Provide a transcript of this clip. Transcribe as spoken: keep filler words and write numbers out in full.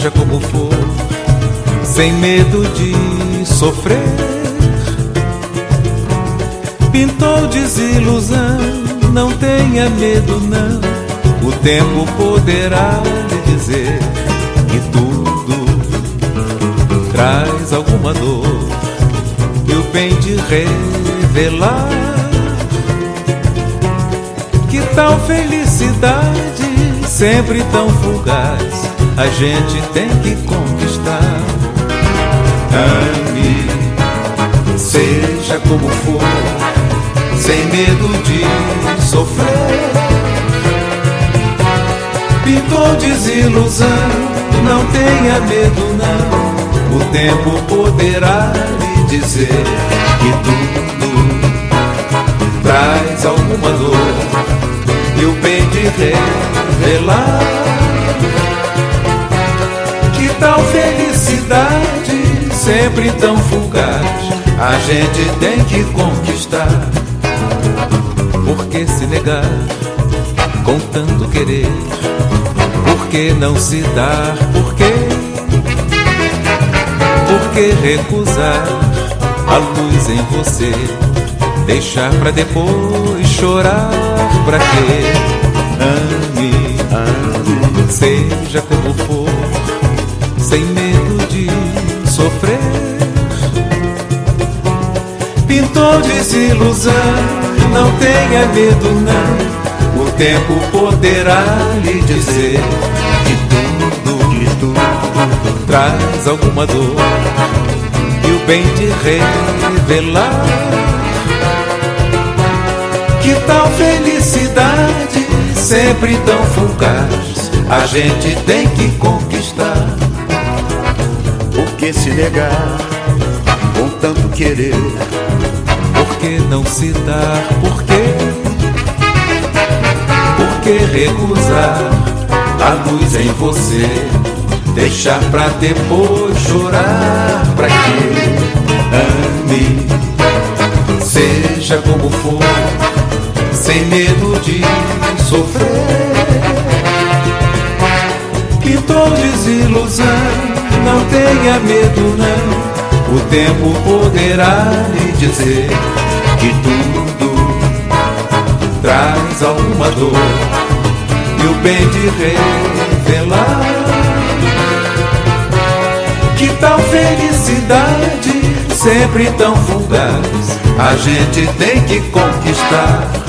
seja como for, sem medo de sofrer. Pintou desilusão, não tenha medo não, o tempo poderá lhe dizer que tudo traz alguma dor e o bem de revelar. Que tal felicidade, sempre tão fugaz, a gente tem que conquistar. Ame, seja como for, sem medo de sofrer. Pintou desilusão, não tenha medo não, o tempo poderá lhe dizer que tudo traz alguma dor e o bem de revelar. Que tal felicidade, sempre tão fugaz, a gente tem que conquistar. Por que se negar com tanto querer? Por que não se dar? Por quê? Por que recusar a luz em você? Deixar pra depois chorar, pra quê? Ame, ame, seja como for, sem medo de sofrer. Pintou desilusão, não tenha medo não, o tempo poderá lhe dizer que tudo, que tudo traz alguma dor e o bem de revelar. Que tal felicidade, sempre tão fugaz, a gente tem que conquistar. Por que se negar com tanto querer? Por que não se dar? Por quê? Por que recusar a luz em você? Deixar pra depois chorar, pra quê? Ame, seja como for, sem medo de sofrer. Pintou desilusão, não tenha medo não, o tempo poderá lhe dizer que tudo traz alguma dor e o bem de revelar. Que tal felicidade, sempre tão fugaz, a gente tem que conquistar.